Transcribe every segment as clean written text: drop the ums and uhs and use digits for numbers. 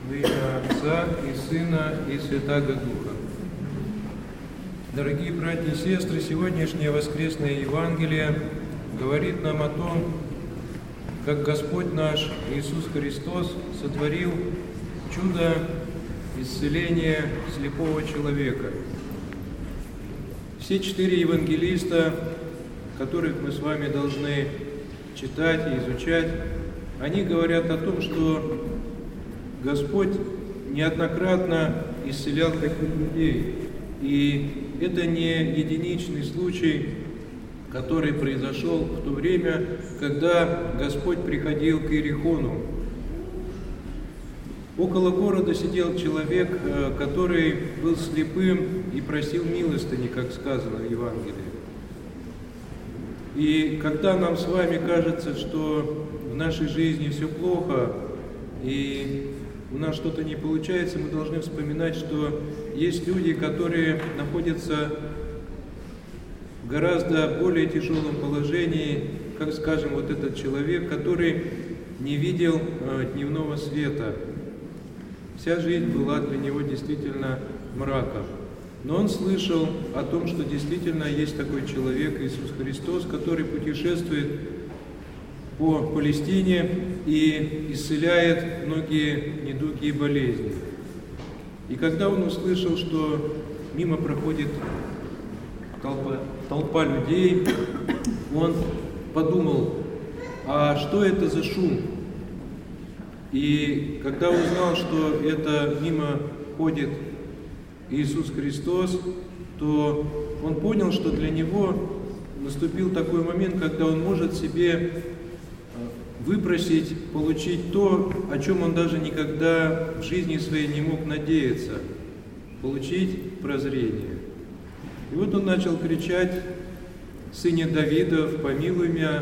Во имя Отца и Сына и Святаго Духа. Дорогие братья и сестры, сегодняшнее воскресное Евангелие говорит нам о том, как Господь наш Иисус Христос сотворил чудо исцеления слепого человека. Все 4 евангелиста, которых мы с вами должны читать и изучать, они говорят о том, что Господь неоднократно исцелял таких людей. И это не единичный случай, который произошел в то время, когда Господь приходил к Иерихону. Около города сидел человек, который был слепым и просил милостыни, как сказано в Евангелии. И когда нам с вами кажется, что в нашей жизни все плохо, и у нас что-то не получается, мы должны вспоминать, что есть люди, которые находятся в гораздо более тяжелом положении, как, скажем, вот этот человек, который не видел дневного света. Вся жизнь была для него действительно мраком. Но он слышал о том, что действительно есть такой человек, Иисус Христос, который путешествует по Палестине и исцеляет многие недуги и болезни. И когда он услышал, что мимо проходит толпа людей, он подумал, а что это за шум? И когда узнал, что это мимо ходит Иисус Христос, то он понял, что для него наступил такой момент, когда он может себе выпросить, получить то, о чем он даже никогда в жизни своей не мог надеяться, получить прозрение. И вот он начал кричать: «Сыне Давидов, помилуй меня!»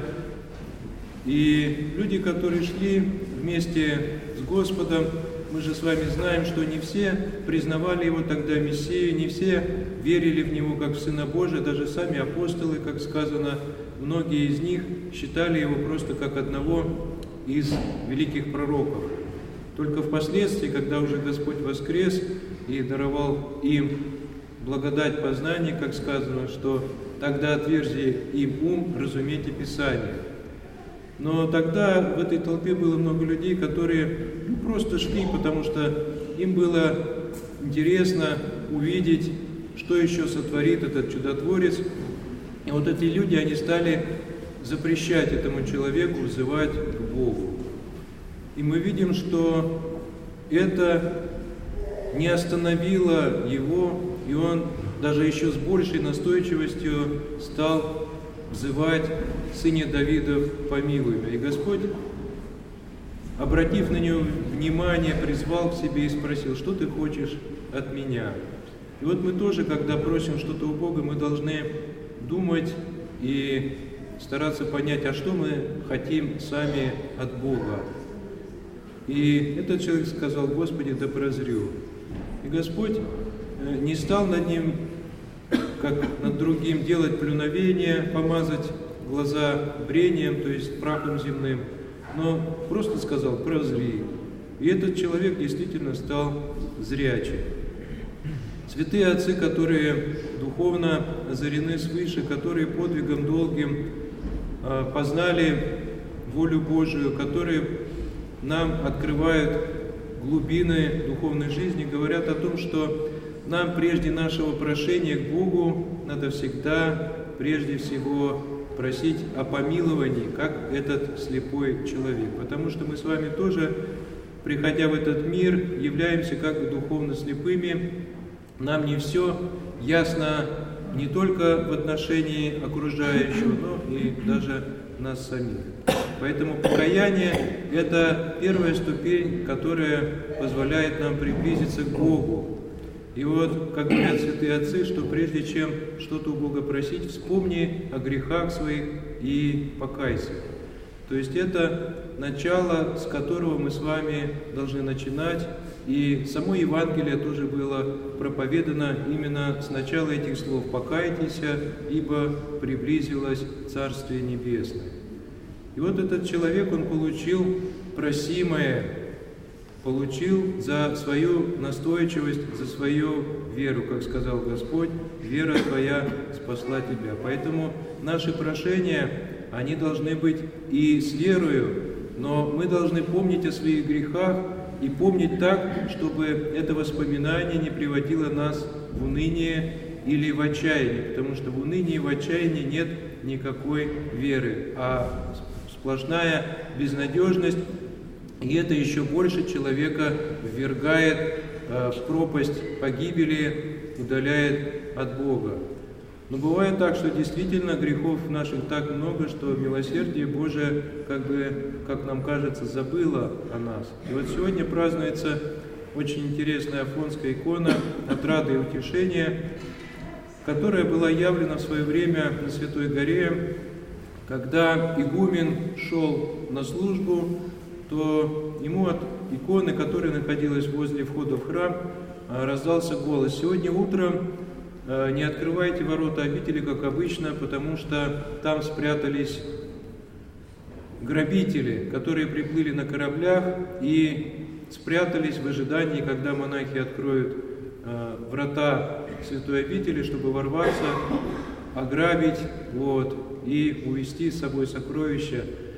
И люди, которые шли вместе с Господом, мы же с вами знаем, что не все признавали Его тогда Мессию, не все верили в Него как в Сына Божия, даже сами апостолы, как сказано, многие из них считали Его просто как одного из великих пророков. Только впоследствии, когда уже Господь воскрес и даровал им благодать познания, как сказано, что «тогда отверзи им ум, разумейте Писание». Но тогда в этой толпе было много людей, которые просто шли, потому что им было интересно увидеть, что еще сотворит этот чудотворец. И вот эти люди, они стали запрещать этому человеку взывать к Богу. И мы видим, что это не остановило его, и он даже еще с большей настойчивостью стал взывать: «Сыне Давидов, помилуй меня». И Господь, обратив на него внимание, призвал к себе и спросил: «Что ты хочешь от меня?» И вот мы тоже, когда просим что-то у Бога, мы должны думать и стараться понять, а что мы хотим сами от Бога. И этот человек сказал: «Господи, да прозрю». И Господь не стал над ним, как над другим, делать плюновение, помазать глаза брением, то есть прахом земным, но просто сказал: «Прозри». И этот человек действительно стал зрячим. Святые отцы, которые духовно озарены свыше, которые подвигом долгим познали волю Божию, которые нам открывают глубины духовной жизни, говорят о том, что нам прежде нашего прошения к Богу надо всегда, прежде всего, просить о помиловании, как этот слепой человек. Потому что мы с вами тоже, приходя в этот мир, являемся как бы духовно слепыми. Нам не все ясно не только в отношении окружающего, но и даже нас самих. Поэтому покаяние – это первая ступень, которая позволяет нам приблизиться к Богу. И вот, как говорят святые отцы, что прежде чем что-то у Бога просить, вспомни о грехах своих и покайся. То есть это начало, с которого мы с вами должны начинать. И само Евангелие тоже было проповедано именно с начала этих слов: «Покайтесь, ибо приблизилось Царствие Небесное». И вот этот человек, он получил просимое, получил за свою настойчивость, за свою веру, как сказал Господь, вера твоя спасла тебя. Поэтому наши прошения, они должны быть и с верою, но мы должны помнить о своих грехах и помнить так, чтобы это воспоминание не приводило нас в уныние или в отчаяние, потому что в унынии и в отчаянии нет никакой веры, а сплошная безнадежность, и это еще больше человека ввергает в пропасть погибели, удаляет от Бога. Но бывает так, что действительно грехов наших так много, что милосердие Божие, как нам кажется, забыло о нас. И вот сегодня празднуется очень интересная афонская икона «Отрады и утешения», которая была явлена в свое время на Святой горе. Когда игумен шел на службу, то ему от иконы, которая находилась возле входа в храм, раздался голос: «Сегодня утром не открывайте ворота обители, как обычно, потому что там спрятались грабители, которые приплыли на кораблях и спрятались в ожидании, когда монахи откроют врата святой обители, чтобы ворваться, ограбить, и увести с собой сокровища».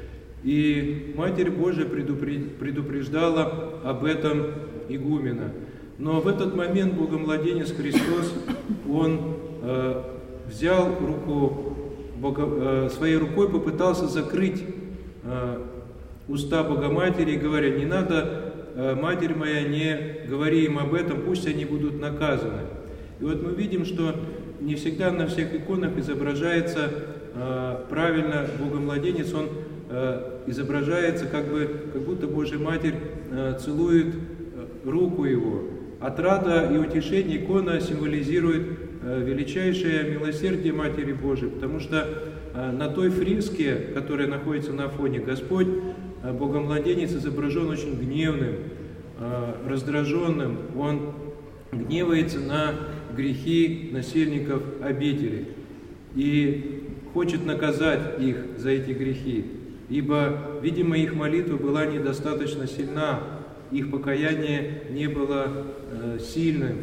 И Матерь Божия предупреждала об этом игумена. Но в этот момент Богомладенец Христос, Он взял руку, своей рукой попытался закрыть уста Богоматери, говоря: «Не надо, Матерь моя, не говори им об этом, пусть они будут наказаны». И вот мы видим, что не всегда на всех иконах изображается правильно Богомладенец, он изображается как будто Божья Матерь целует руку его. Отрада и утешение икона символизирует величайшее милосердие Матери Божией, потому что на той фреске, которая находится на Афоне, Господь, Богомладенец, изображен очень гневным, раздраженным. Он гневается на грехи насельников обители и хочет наказать их за эти грехи, ибо, видимо, их молитва была недостаточно сильна, их покаяние не было сильным.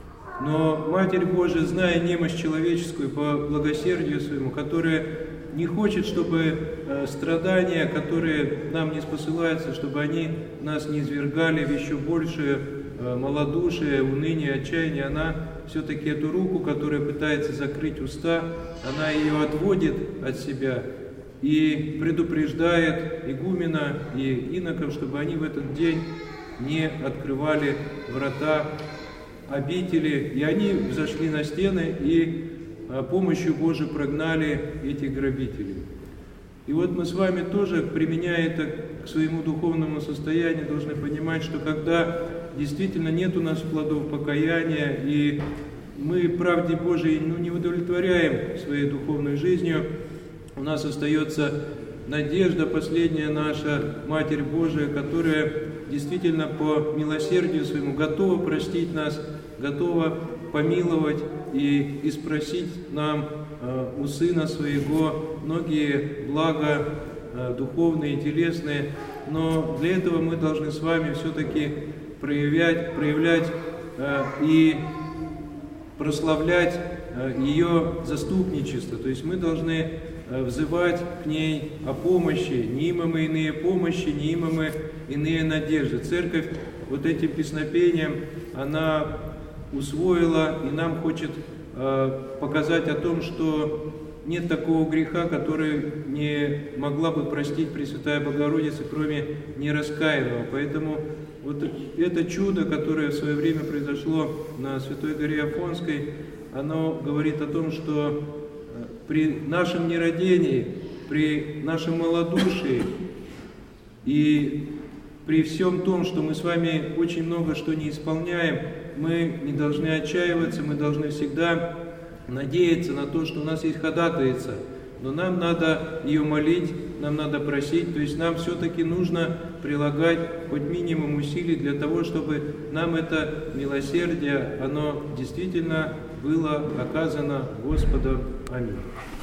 Но Матерь Божия, зная немощь человеческую по благосердию своему, которая не хочет, чтобы страдания, которые нам не спосылаются, чтобы они нас не извергали в еще большее малодушие, уныние, отчаяние, она все-таки эту руку, которая пытается закрыть уста, она ее отводит от себя и предупреждает игумена и иноков, чтобы они в этот день не открывали врата обители. И они взошли на стены и помощью Божией прогнали этих грабителей. И вот мы с вами тоже, применяя это к своему духовному состоянию, должны понимать, что когда действительно нет у нас плодов покаяния, и мы правде Божией не удовлетворяем своей духовной жизнью, у нас остается надежда последняя наша, Матерь Божия, которая действительно по милосердию своему готова простить нас, готова помиловать и испросить нам у Сына Своего многие блага духовные и телесные. Но для этого мы должны с вами все-таки проявлять и прославлять ее заступничество. То есть мы должны взывать к ней о помощи, не имаме иные помощи, не имаме иные надежды. Церковь вот этим песнопением, она усвоила и нам хочет показать о том, что нет такого греха, который не могла бы простить Пресвятая Богородица, кроме нераскаянного. Поэтому вот это чудо, которое в свое время произошло на Святой горе Афонской, оно говорит о том, что при нашем нерадении, при нашем малодушии и при всем том, что мы с вами очень много что не исполняем, мы не должны отчаиваться, мы должны всегда надеяться на то, что у нас есть ходатайца. Но нам надо ее молить, нам надо просить, то есть нам все-таки нужно прилагать хоть минимум усилий для того, чтобы нам это милосердие, оно действительно было оказано Господом. Аминь.